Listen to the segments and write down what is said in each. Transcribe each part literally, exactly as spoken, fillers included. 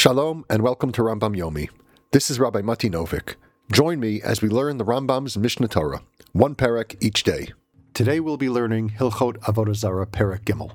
Shalom and welcome to Rambam Yomi. This is Rabbi Mati Novik. Join me as we learn the Rambam's Mishnah Torah, one perek each day. Today we'll be learning Hilchot Avodah Zarah Perek Gimel.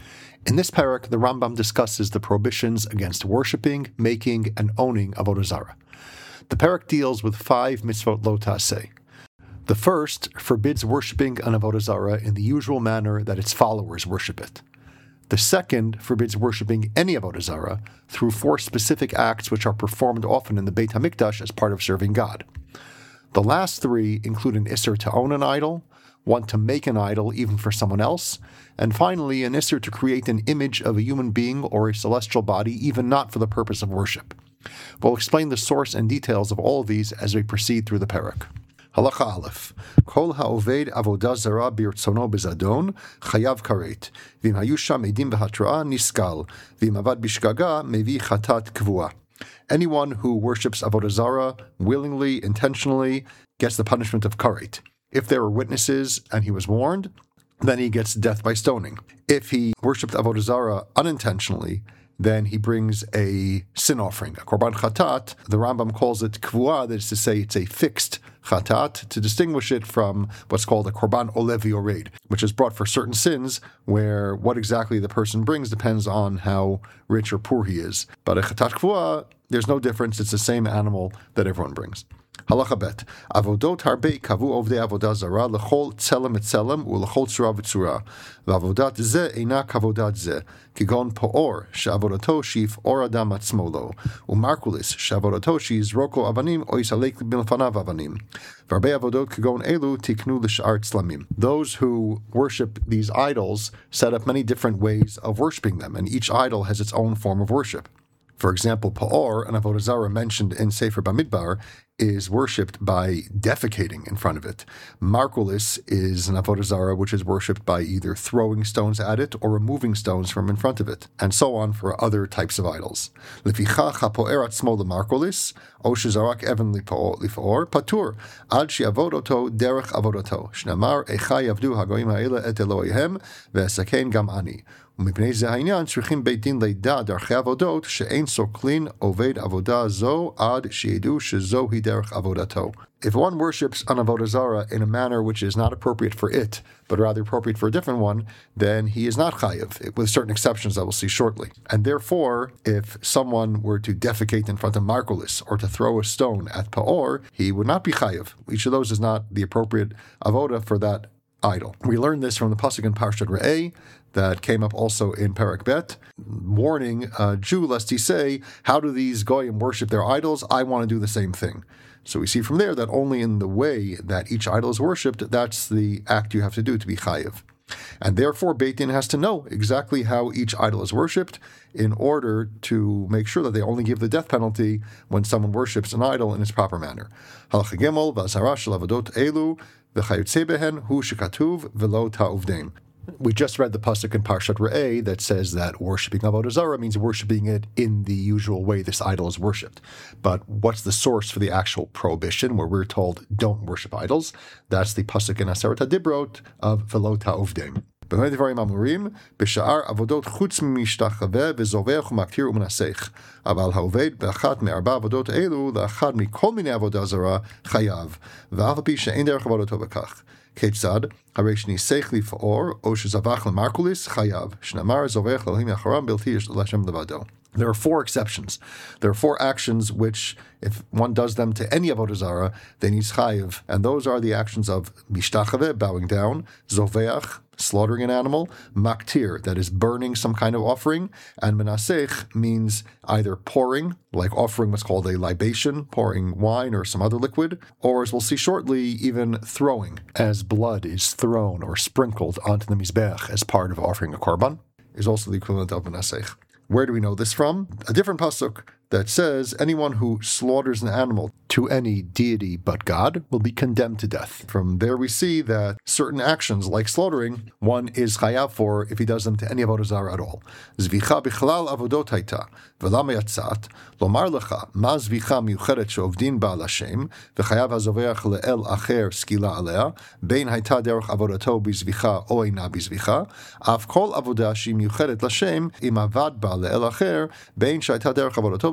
In this perek, the Rambam discusses the prohibitions against worshipping, making, and owning Avodah Zarah. The perek deals with five mitzvot lo ta'aseh. The first forbids worshipping an Avodah Zarah in the usual manner that its followers worship it. The second forbids worshipping any Avodah Zarah through four specific acts which are performed often in the Beit HaMikdash as part of serving God. The last three include an Isser to own an idol, one to make an idol even for someone else, and finally an Isser to create an image of a human being or a celestial body even not for the purpose of worship. We'll explain the source and details of all of these as we proceed through the perek. Halacha Aleph. Kol ha'oved avodah zara birtzono bezadon chayav karet. V'im hayu sham edim v'hatra'ah niskal. V'im avad bishgaga mevi chatat kvua. Anyone who worships avodah zara willingly, intentionally, gets the punishment of karet. If there were witnesses and he was warned, then he gets death by stoning. If he worshipped avodah zara unintentionally, then he brings a sin offering, a korban chatat. The Rambam calls it kvua, that is to say it's a fixed chatat, to distinguish it from what's called a korban olev yored, which is brought for certain sins, where what exactly the person brings depends on how rich or poor he is. But a chatat kvua, there's no difference, it's the same animal that everyone brings. Halacha bet. Avodot harbe kavu ovdei avodah zara lechol tzelem etzelem ulechol tzura v'tzura. V'avodat ze eina kavodat ze. Kigon po'or she'avodato shif or adam atzmo lo. Umarkulis she'avodato she'izroko avanim o yisalek milfanav avanim. V'harbe avodot kigon elu tiknu l'sh'ar tzlamim. Those who worship these idols set up many different ways of worshiping them, and each idol has its own form of worship. For example, Pa'or, an Avodah Zarah mentioned in Sefer Bamidbar, is worshipped by defecating in front of it. Markulis is an Avodah Zarah which is worshipped by either throwing stones at it or removing stones from in front of it, and so on for other types of idols. Lefichach ha'po'er atzmo lemarkulis, o shezarak even lipo'or, patur, ad she'avodoto derech avodoto, shnamar echa yavdu hagoyim ha'ela et Elohihem, ve'esaken gam ani. ומפני זה העניין צריכים בית דין לידע דרכי עבודות שאין סוקלין עובד עבודה זו עד שידעו שזוהי דרך עבודתו. If one worships an Avodah Zarah in a manner which is not appropriate for it, but rather appropriate for a different one, then he is not chayiv, with certain exceptions that we'll see shortly. And therefore, if someone were to defecate in front of Markulis or to throw a stone at Pa'or, he would not be chayiv. Each of those is not the appropriate avodah for that idol. We learned this from the pasuk in Parshat Re'eh that came up also in Perek Bet, warning a Jew lest he say, how do these goyim worship their idols? I want to do the same thing. So we see from there that only in the way that each idol is worshipped, that's the act you have to do to be chayiv. And therefore, Beit Din has to know exactly how each idol is worshipped in order to make sure that they only give the death penalty when someone worships an idol in its proper manner. Halacha Gimel, v'azhara shel avodot elu, v'chayotze behen, hu shekatuv, v'lo ta'uvdeim. We just read the pasuk in Parshat Re'eh that says that worshipping Avodah Zarah means worshipping it in the usual way this idol is worshipped. But what's the source for the actual prohibition where we're told don't worship idols? That's the pasuk in Aseret HaDibrot of V'lo ta'uvdeim. במה דברים אמורים? בשאר עבודות חוץ ממשתחווה וזובח ומקטיר ומנסח. אבל העובד באחת מארבע עבודות אלו לאחד מכל מיני עבודה זרה חייב, ואף על פי שאין דרך עבודתו בכך. כיצד? הרי שניסח לפאור או שזבח למרקוליס חייב, שנאמר זובח לאלוהים אחרם בלתי יש להשם לבדו. There are four exceptions. There are four actions which, if one does them to any Avodah Zarah, then he's chayiv. And those are the actions of mishtachave, bowing down, zoveach, slaughtering an animal, maktir, that is burning some kind of offering, and menasech means either pouring, like offering what's called a libation, pouring wine or some other liquid, or as we'll see shortly, even throwing, as blood is thrown or sprinkled onto the mizbech as part of offering a korban, is also the equivalent of menasech. Where do we know this from? A different pasuk that says anyone who slaughters an animal to any deity but God will be condemned to death. From there we see that certain actions like slaughtering, one is chayav for if he does them to any Avodah Zarah at all. Zvicha bichlal avodot hayta, v'lama yatzat, lomar lecha, ma zvicha miuchedet she'ovdin ba'al Hashem, v'chayav hazoveach le'el acher skila alea, bein hayta derech avodato bizvicha o eina bizvicha, av kol avodah she miuchedet l'Hashem, im avad ba le'el acher, bein shayta derech avodato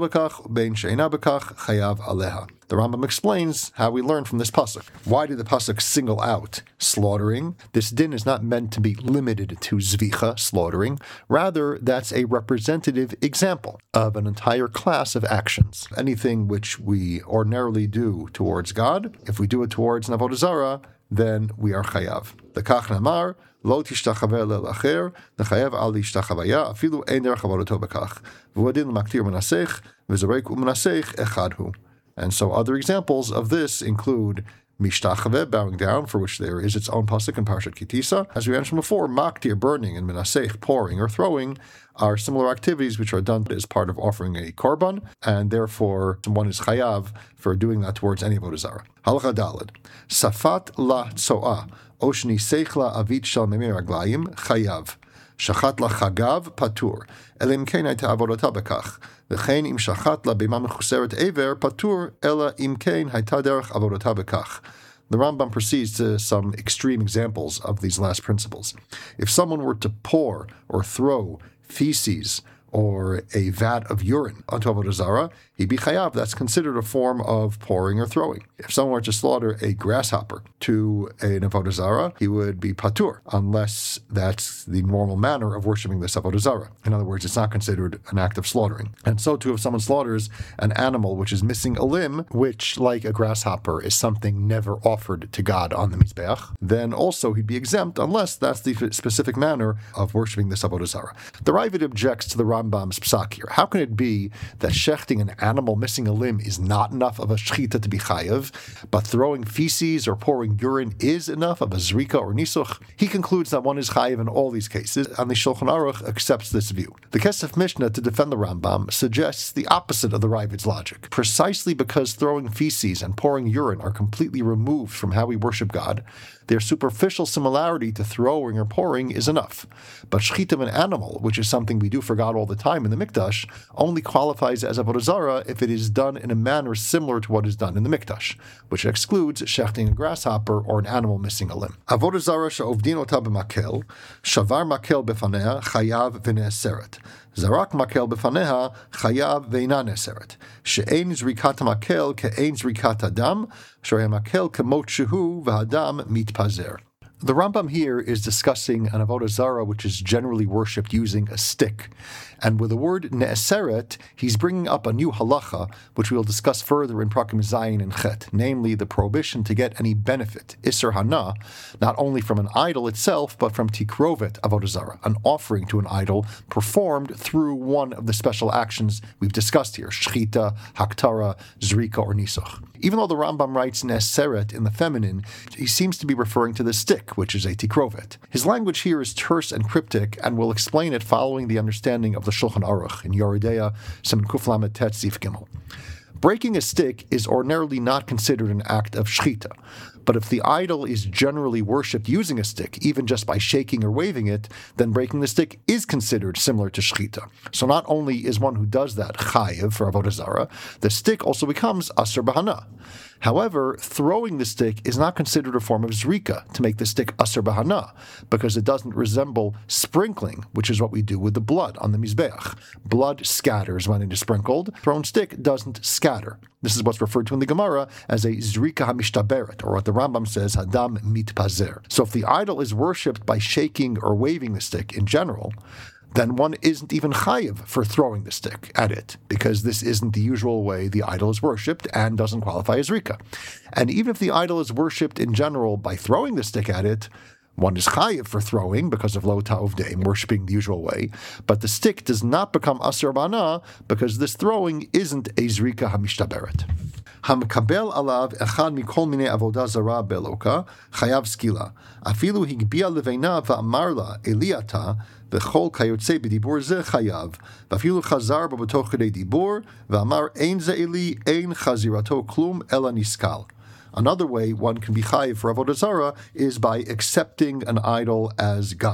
bekach, bein she'ena bekach, chayav aleha. The Rambam explains how we learn from this pasuk. Why did the pasuk single out slaughtering? This din is not meant to be limited to zvicha, slaughtering. Rather, that's a representative example of an entire class of actions. Anything which we ordinarily do towards God, if we do it towards an avodah zarah, then we are chayav. The kach namar, lo tishtachaveh le'acher, nechayev al tishtachavaya, afilu ein derech avodato bekach. V'uadin l'maktir menasech, v'zorek u'menasech echadhu. And so other examples of this include mishtachaveh, bowing down, for which there is its own pasuk in Parshat Kitisa. As we mentioned before, maktir, burning, and menasech, pouring or throwing, are similar activities which are done as part of offering a korban, and therefore one is chayav for doing that towards any avodah zarah. Halacha daled, safat la tzoah, oshni seichla avit shal memei raglayim, chayav. Shachat la chagav patur, elim kein hayta avodata bekach. V'chein im shachat la bema mechuseret ever patur, ela im kein hayta derech avodata bekach. The Rambam proceeds to some extreme examples of these last principles. If someone were to pour or throw feces or a vat of urine onto avodah zarah, he'd be chayav. That's considered a form of pouring or throwing. If someone were to slaughter a grasshopper to an avodah zarah, he would be patur, unless that's the normal manner of worshiping this avodah zarah. In other words, it's not considered an act of slaughtering. And so too, if someone slaughters an animal which is missing a limb, which, like a grasshopper, is something never offered to God on the mizbeach, then also he'd be exempt, unless that's the specific manner of worshiping this avodah zarah. The Ravid objects to the Rambam's psak here. How can it be that shechting an animal missing a limb is not enough of a shechita to be chayav, but throwing feces or pouring urine is enough of a zrika or nisuch? He concludes that one is chayav in all these cases, and the Shulchan Aruch accepts this view. The Kesef Mishnah, to defend the Rambam, suggests the opposite of the Ravid's logic. Precisely because throwing feces and pouring urine are completely removed from how we worship God, their superficial similarity to throwing or pouring is enough. But shechita of an animal, which is something we do for God all the time in the Mikdash, only qualifies as avodah zarah if it is done in a manner similar to what is done in the Mikdash, which excludes shechting a grasshopper or an animal missing a limb. Avodah zarah she'ovdin ota b'makel, shavar makel befanea, chayav v'ne'eseret. Zarak makel befaneha, chayav ve'ina ne'eseret. She'ein zrikat makel ke'ein zrikat adam, shorei makel kemot shehu v'hadam mitpazer. The Rambam here is discussing an avodah zarah which is generally worshipped using a stick. And with the word ne'eseret, he's bringing up a new halacha, which we'll discuss further in Prakim Zayin and Chet, namely the prohibition to get any benefit, Isser Hana, not only from an idol itself, but from tikrovet avodah zarah, an offering to an idol performed through one of the special actions we've discussed here, shechita, haktara, zrika, or nisuch. Even though the Rambam writes ne'eseret in the feminine, he seems to be referring to the stick, which is a tikrovet. His language here is terse and cryptic, and we'll explain it following the understanding of the Shulchan Aruch in Yoredeya, Siman Kuf Lamed Tet Sif Gimel. Breaking a stick is ordinarily not considered an act of shechita, but if the idol is generally worshipped using a stick, even just by shaking or waving it, then breaking the stick is considered similar to shechita. So not only is one who does that chayiv for avodah zarah, the stick also becomes aser b'hana. However, throwing the stick is not considered a form of zrika to make the stick aser b'hana, because it doesn't resemble sprinkling, which is what we do with the blood on the mizbeach. Blood scatters when it is sprinkled. Thrown stick doesn't scatter. This is what's referred to in the Gemara as a zrika hamishtaberet, or what the Rambam says, hadam mitpazer. So if the idol is worshipped by shaking or waving the stick in general, then one isn't even chayiv for throwing the stick at it, because this isn't the usual way the idol is worshipped and doesn't qualify as rika. And even if the idol is worshipped in general by throwing the stick at it, one is chayiv for throwing because of lo ta'ovdeim, worshipping the usual way, but the stick does not become aser b'hana because this throwing isn't a zrika hamishtaberet. Hamkabel alav echad mikol minei avodah zarah beloka chayav skila. Afilu higbia leveina va'amar la eliata v'chol kayotze b'dibur ze chayav. V'afilu chazar bo b'toch kedei dibur v'amar ein ze eli ein chazirato klum ela niskal. Another way one can be chayiv for avodah zarah is by accepting an idol as God.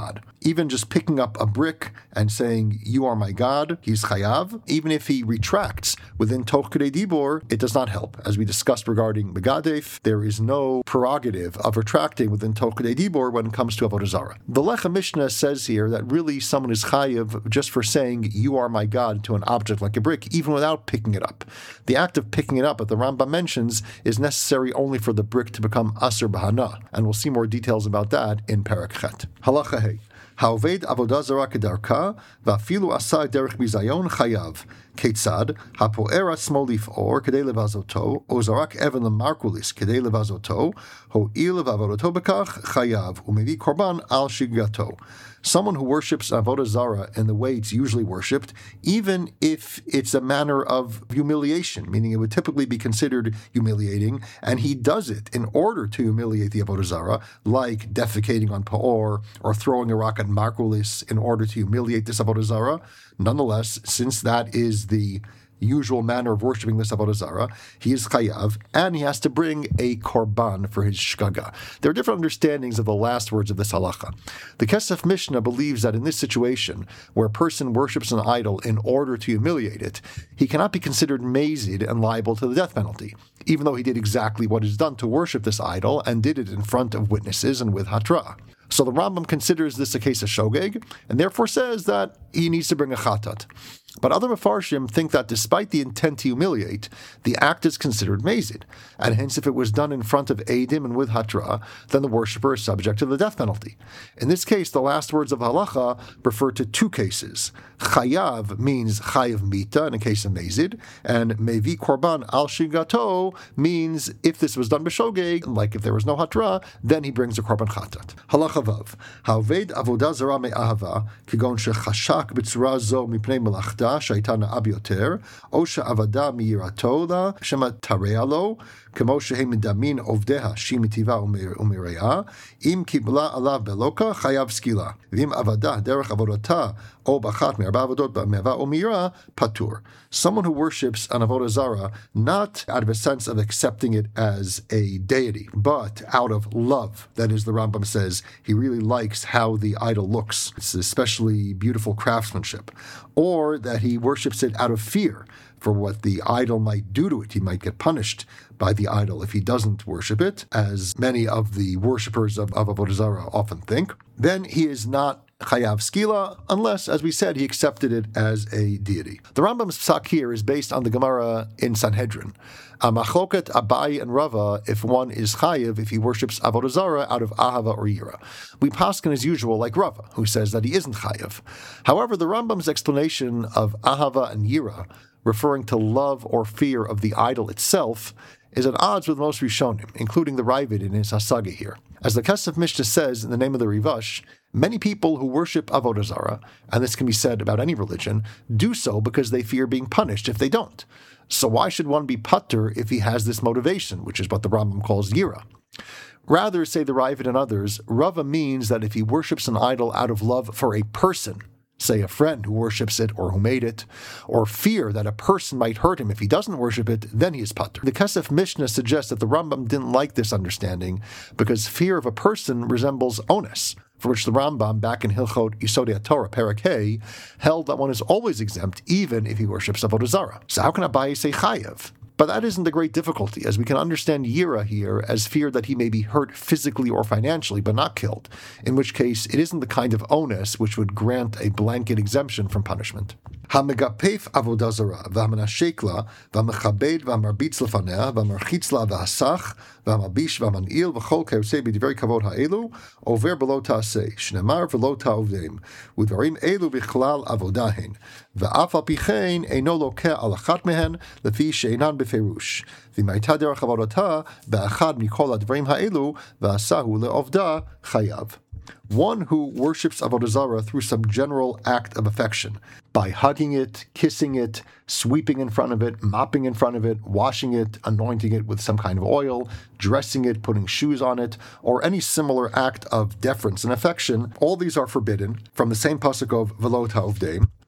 Even just picking up a brick and saying, "You are my God," he's chayav. Even if he retracts within toch kedei dibur, it does not help. As we discussed regarding megadef, there is no prerogative of retracting within toch kedei dibur when it comes to avodah zarah. The Lechem Mishnah says here that really someone is chayav just for saying, "You are my God," to an object like a brick, even without picking it up. The act of picking it up that the Rambam mentions is necessary only for the brick to become aser b'hana, and we'll see more details about that in Perek Chet. Halacha Hey. Haoved avodah zara kedarka, va'afilu asa derech bizayon chayav. Ketzad, hapo'er atzmo lif'or kedei levazoto, o zarak even lemarkulis kedei levazoto, ho'il v'avodoto bekach chayav, u'mevi korban al shigato. Someone who worships avodah zara in the way it's usually worshipped, even if it's a manner of humiliation, meaning it would typically be considered humiliating, and he does it in order to humiliate the avodah zara, like defecating on pa'or or throwing a rock at markulis in order to humiliate this avodah zara. Nonetheless, since that is the usual manner of worshipping this avodah zara, he is chayav, and he has to bring a korban for his shgaga. There are different understandings of the last words of this halacha. The Kesef Mishnah believes that in this situation, where a person worships an idol in order to humiliate it, he cannot be considered mazid and liable to the death penalty, even though he did exactly what is done to worship this idol and did it in front of witnesses and with hatra. So the Rambam considers this a case of shogeg, and therefore says that he needs to bring a chatat. But other Mefarshim think that despite the intent to humiliate, the act is considered mazid, and hence if it was done in front of Eidim and with hatra, then the worshipper is subject to the death penalty. In this case, the last words of halacha refer to two cases. Chayav means chayav mita in a case of mazid, and mevi korban al shigato means if this was done b'shogeg, like if there was no hatra, then he brings a korban chatat. Halacha vav. Haoved avodah zara me'ahava, kigon shechashak b'tzura zo mipnei melachta שהייתה נאה ביותר, או שעבדה מיראתו לה, שמא תרע לו, כמו שהם מדמין עובדיה שהיא מטיבה ומרעה, אם קיבלה עליו בלוקה, חייב סקילה. ואם עבדה דרך עבודתה, או באחת מארבע עבודות במהווה או מירה, פטור. Someone who worships an avodah zara, not out of a sense of accepting it as a deity, but out of love. That is, the Rambam says, he really likes how the idol looks. It's especially beautiful craftsmanship. Or that he worships it out of fear for what the idol might do to it. He might get punished by the idol if he doesn't worship it, as many of the worshippers of, of avodah zara often think. Then he is not chayav skila, unless, as we said, he accepted it as a deity. The Rambam's psak here is based on the Gemara in Sanhedrin. Machloket Abai and Rava, if one is chayav, if he worships avodah zara out of ahava or yira. We paskin as usual like Rava, who says that he isn't chayav. However, the Rambam's explanation of ahava and yira, referring to love or fear of the idol itself, is at odds with most Rishonim, including the Ravid in his Hasaga here. As the Kesef Mishnah says in the name of the Rivash, many people who worship avodah zara, and this can be said about any religion, do so because they fear being punished if they don't. So why should one be patur if he has this motivation, which is what the Rambam calls yira? Rather, say the Ravid and others, Rava means that if he worships an idol out of love for a person, say a friend who worships it or who made it, or fear that a person might hurt him if he doesn't worship it, then he is patur. The Kesef Mishnah suggests that the Rambam didn't like this understanding because fear of a person resembles onus, for which the Rambam, back in Hilchot Yisodei HaTorah, Perek Hey, held that one is always exempt even if he worships avodah zara. So how can Abaye say chayav? But that isn't the great difficulty, as we can understand yira here as fear that he may be hurt physically or financially, but not killed, in which case it isn't the kind of onus which would grant a blanket exemption from punishment. המגפף עבודה זרה, והמנשק לה, והמכבד והמרביץ לפניה, והמרחיץ לה והסך, והמביש והמנעיל, וכל כיוצא בדברי כבוד האלו, עובר בלא תעשה, שנאמר ולא תעובדם, ודברים אלו בכלל עבודה הן, ואף על פי כן אינו לוקח על אחת מהן, לפי שאינן בפירוש. ואם הייתה דרך עבודתה, באחד מכל הדברים האלו, ועשהו לעובדה, חייב. One who worships avodah zara through some general act of affection, by hugging it, kissing it, sweeping in front of it, mopping in front of it, washing it, anointing it with some kind of oil, dressing it, putting shoes on it, or any similar act of deference and affection, all these are forbidden from the same pasuk of Velo Ta'ovdeim.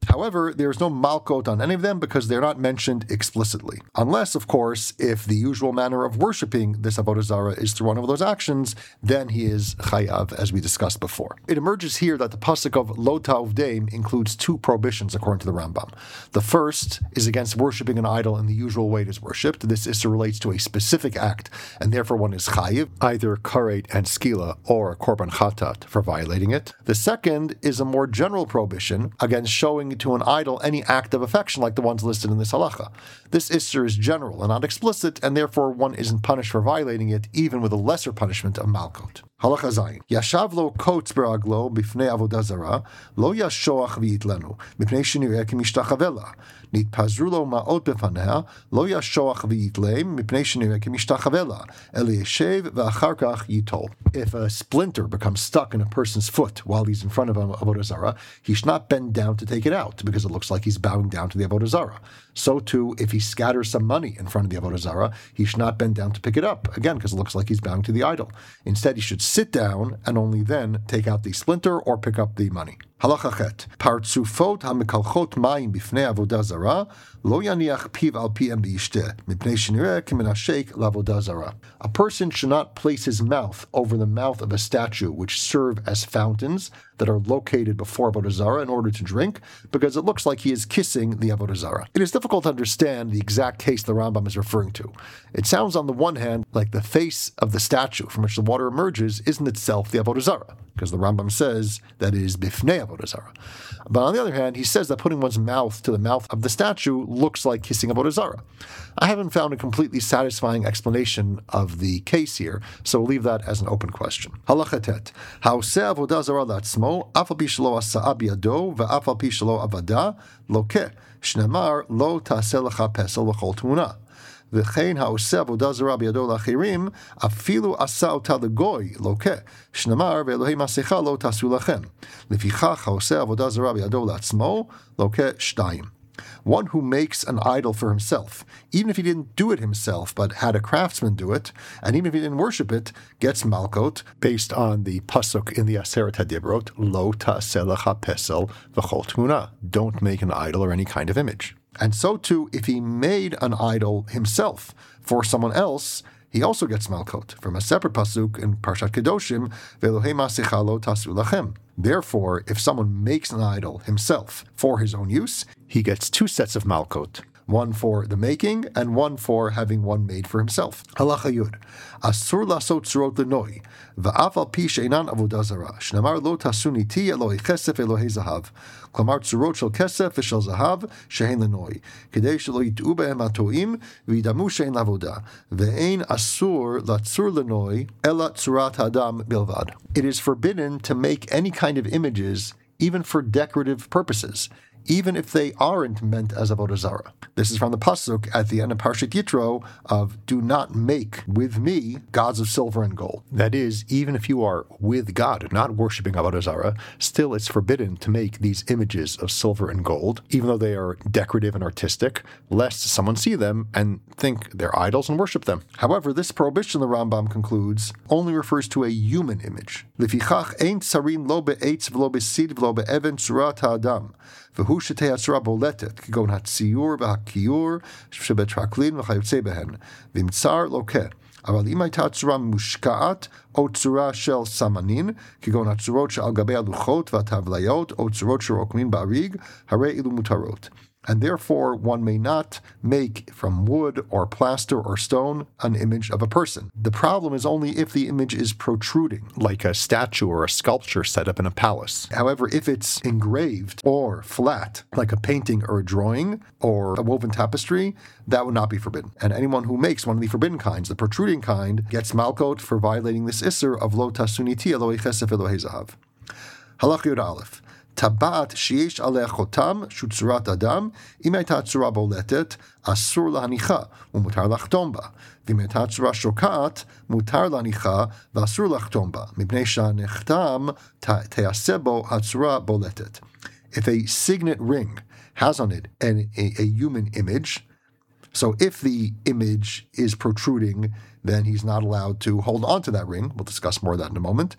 However, there is no malkot on any of them because they're not mentioned explicitly. Unless, of course, if the usual manner of worshipping this avodah zarah is through one of those actions, then he is chayav, as we discussed before. It emerges here that the pasuk of lo ta'uvdeim includes two prohibitions according to the Rambam. The first is against worshipping an idol in the usual way it is worshipped. This issur relates to a specific act, and therefore one is chayiv, either karet and skila or korban chatat for violating it. The second is a more general prohibition against showing to an idol any act of affection like the ones listed in this halacha. This issur is general and not explicit, and therefore one isn't punished for violating it, even with a lesser punishment of malkot. Halacha zayin. Yashav lo kotz beraglo bifnei avodah zara, lo yashoach v'iyitlenu, mipnei shenireh kimishtachavela. Nitpazru lo ma'ot befaneh, lo yashoach v'yitlem, mipnei shenireh kimishtachavela. El yeshev v'achar kach yitol. If a splinter becomes stuck in a person's foot while he's in front of an avodah zara, he should not bend down to take it out, because it looks like he's bowing down to the avodah zara. So too, if he scatters some money in front of the avodah zara, he should not bend down to pick it up, again, because it looks like he's bowing to the idol. Instead, he should sit down and only then take out the splinter or pick up the money. Halacha chet. Partsufot hamikalchot mayim bifnei avodah zara lo yaniach piv al pi'em b'yishteh mipnei shenireh kimenashek lavodah zara. A person should not place his mouth over the mouth of a statue which serve as fountains that are located before avodah zara in order to drink, because it looks like he is kissing the avodah zara. It is difficult to understand the exact case the Rambam is referring to. It sounds on the one hand like the face of the statue from which the water emerges isn't itself the avodah zara, because the Rambam says that it is bifnei avodah zara. But on the other hand, he says that putting one's mouth to the mouth of the statue looks like kissing avodah zara. I haven't found a completely satisfying explanation of the case here, so we'll leave that as an open question. Halacha tet. Ha'oseh avodah zara la'atzmo, af al pi shelo asa'a biyado, ve'af al pi shelo avada, lokeh, shnemar lo ta'aseh lecha pesel v'chol tmuna. V'chein ha'oseh avodah zara biyado la'achirim, afilu asa ota l'goy, lokeh, shnemar ve'elohei masecha lo ta'asu lachem. Lefichach ha'oseh avodah zara biyado la'atzmo, lokeh shtayim. One who makes an idol for himself, even if he didn't do it himself, but had a craftsman do it, and even if he didn't worship it, gets malkot, based on the pasuk in the Aseret HaDibrot, lo ta'aseh lecha pesel v'chol tmuna. Don't make an idol or any kind of image. And so too, if he made an idol himself for someone else, he also gets malkot from a separate pasuk in Parshat Kedoshim, ve'elohei masecha lo ta'asu lachem. Therefore, if someone makes an idol himself for his own use, he gets two sets of malkot, one for the making and one for having one made for himself. Halacha Yud. Asur lasot tzurot lenoi, va'af al pi she'enan avodah zara, shnamar lo tasuni ti Elohei chesef Elohei zahav, klamar tzurot shel kesef v'shel zahav she'en lenoi, kedei shelo yit'u behem hatoim v'yidamu she'en lavodah, ve'ein asur latzur lenoi ela tzurat hadam bilvad. It is forbidden to make any kind of images, even for decorative purposes, even if they aren't meant as avodah zara. This is from the pasuk at the end of Parshat Yitro of "Do not make with me gods of silver and gold." That is, even if you are with God, not worshiping avodah zara, still it's forbidden to make these images of silver and gold, even though they are decorative and artistic, lest someone see them and think they're idols and worship them. However, this prohibition, the Rambam concludes, only refers to a human image. Lefichach ein tsarin lo be'etz v'lo besid v'lo be'even tzurat ha'adam. V'hu shetei hatzura boletet, k'gon hatziyur v'hakiyur, shebetraklin v'chayotze behen, v'imtzar lokeh. אבל אם הייתה צורה מושקעת או צורה של סמנין, כגון הצורות שעל גבי הלוחות והטבליות או צורות שרוקמים באריג, הרי אלו מותרות. And therefore one may not make from wood or plaster or stone an image of a person. The problem is only if the image is protruding, like a statue or a sculpture set up in a palace. However, if it's engraved or flat, like a painting or a drawing or a woven tapestry, that would not be forbidden. And anyone who makes one of the forbidden kinds, the protruding kind, gets malkot for violating this issur of lo tasuniti Elohei chesef Elohei zahav. Halach Yud Aleph. טבעת שיש עליה חותם שהוא צורת אדם, אם הייתה צורה בולטת, אסור להניחה ומותר לחתום בה. ואם הייתה צורה שוקעת, מותר להניחה ואסור לחתום בה, מפני שהנחתם תעשה בו הצורה בולטת. If a signet ring has on it an, a, a human image, so if the image is protruding, then he's not allowed to hold on to that ring. We'll discuss more of that in a moment.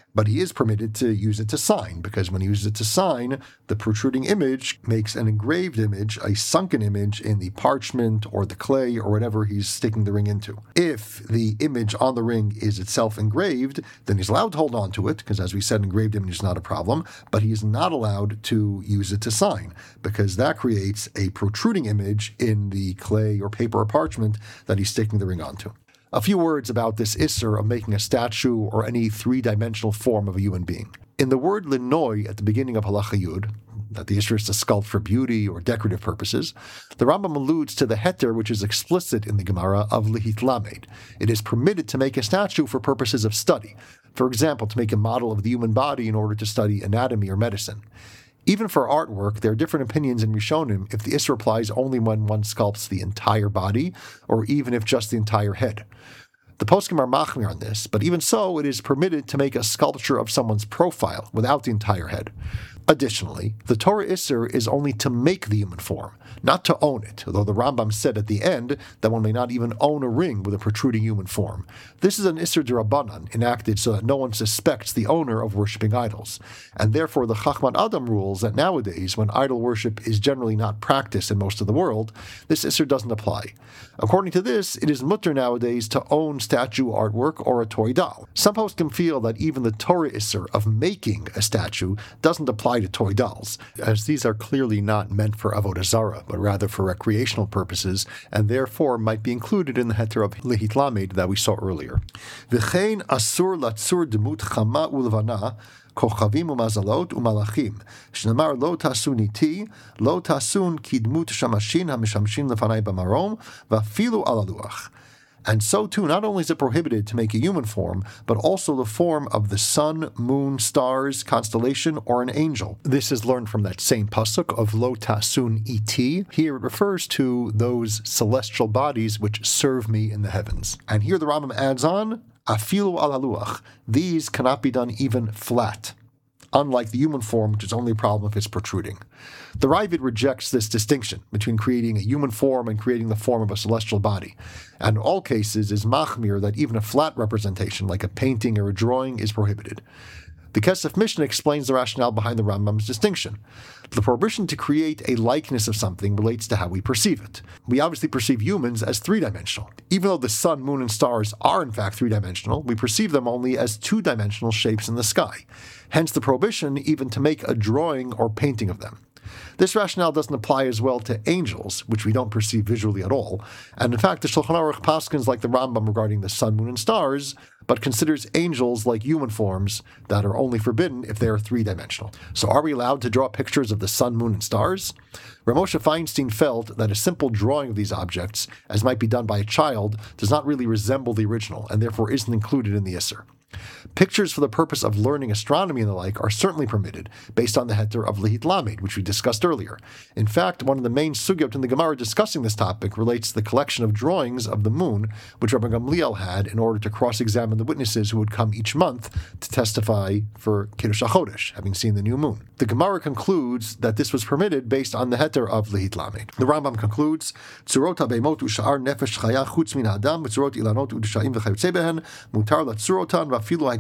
But he is permitted to use it to sign, because when he uses it to sign, the protruding image makes an engraved image, a sunken image in the parchment or the clay or whatever he's sticking the ring into. If the image on the ring is itself engraved, then he's allowed to hold on to it, because as we said, engraved image is not a problem, but he is not allowed to use it to sign, because that creates a protruding image in the clay or paper or parchment that he's sticking the ring onto. A few words about this isser of making a statue or any three-dimensional form of a human being. In the word linoi at the beginning of Halacha Yud, that the isser is to sculpt for beauty or decorative purposes, the Rambam alludes to the heter which is explicit in the Gemara of lihitlamed. It is permitted to make a statue for purposes of study. For example, to make a model of the human body in order to study anatomy or medicine. Even for artwork, there are different opinions in Rishonim if the isser applies only when one sculpts the entire body, or even if just the entire head. The poskim are machmir on this, but even so, it is permitted to make a sculpture of someone's profile without the entire head. Additionally, the Torah isser is only to make the human form, not to own it, although the Rambam said at the end that one may not even own a ring with a protruding human form. This is an isser d'Rabbanan, enacted so that no one suspects the owner of worshipping idols, and therefore the Chachmat Adam rules that nowadays, when idol worship is generally not practiced in most of the world, this isser doesn't apply. According to this, it is mutter nowadays to own statue artwork or a toy doll. Some poskim feel that even the Torah isser of making a statue doesn't apply to toy dolls, as these are clearly not meant for avodah zarah, but rather for recreational purposes, and therefore might be included in the heter of lihitlamed that we saw earlier. V'chein asur latzur demut chama ulvana kochavim umazalot umalachim shnamar lo tasun iti lo tasun kidmut shamashin hamishamshin lefanai b'marom v'afilu ala luach. And so too, not only is it prohibited to make a human form, but also the form of the sun, moon, stars, constellation, or an angel. This is learned from that same pasuk of Lo Tasun Iti. Here it refers to those celestial bodies which serve me in the heavens. And here the Rambam adds on, Afilu ala luach. These cannot be done even flat, unlike the human form, which is only a problem if it's protruding. The Ravid rejects this distinction between creating a human form and creating the form of a celestial body, and in all cases is machmir that even a flat representation, like a painting or a drawing, is prohibited. The Kesef Mishnah explains the rationale behind the Rambam's distinction. The prohibition to create a likeness of something relates to how we perceive it. We obviously perceive humans as three-dimensional. Even though the sun, moon, and stars are in fact three-dimensional, we perceive them only as two-dimensional shapes in the sky. Hence the prohibition even to make a drawing or painting of them. This rationale doesn't apply as well to angels, which we don't perceive visually at all, and in fact the Shulchan Aruch paskins like the Rambam regarding the sun, moon, and stars, but considers angels like human forms that are only forbidden if they are three-dimensional. So are we allowed to draw pictures of the sun, moon, and stars? Rav Moshe Feinstein felt that a simple drawing of these objects, as might be done by a child, does not really resemble the original, and therefore isn't included in the Isser. Pictures for the purpose of learning astronomy and the like are certainly permitted, based on the heter of lihitlamed, which we discussed earlier. In fact, one of the main sugyot in the Gemara discussing this topic relates to the collection of drawings of the moon, which Rabbi Gamliel had in order to cross-examine the witnesses who would come each month to testify for Kiddush HaChodesh, having seen the new moon. The Gemara concludes that this was permitted based on the heter of lihitlamed. The Rambam concludes, Tzurot ha-beimot u'sha'ar nefesh chaya chutz min ha'adam v'tzurot ilanot u'desha'im v'chayotze behen mutar latzurotan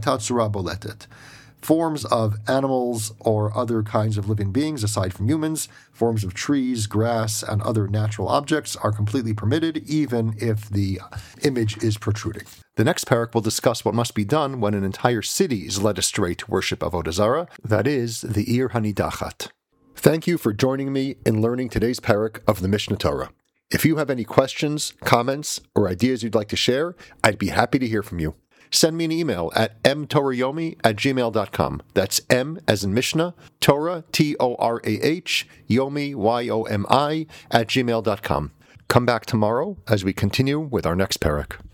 forms of animals or other kinds of living beings aside from humans, forms of trees, grass, and other natural objects are completely permitted even if the image is protruding. The next parak will discuss what must be done when an entire city is led astray to worship avodah zarah, that is, the Ir Hanidachat. Thank you for joining me in learning today's parak of the Mishnah Torah. If you have any questions, comments, or ideas you'd like to share, I'd be happy to hear from you. Send me an email at mtorayomi at gmail dot com. That's M as in Mishnah, Torah, T O R A H, Yomi, Y O M I, at gmail dot com. Come back tomorrow as we continue with our next parak.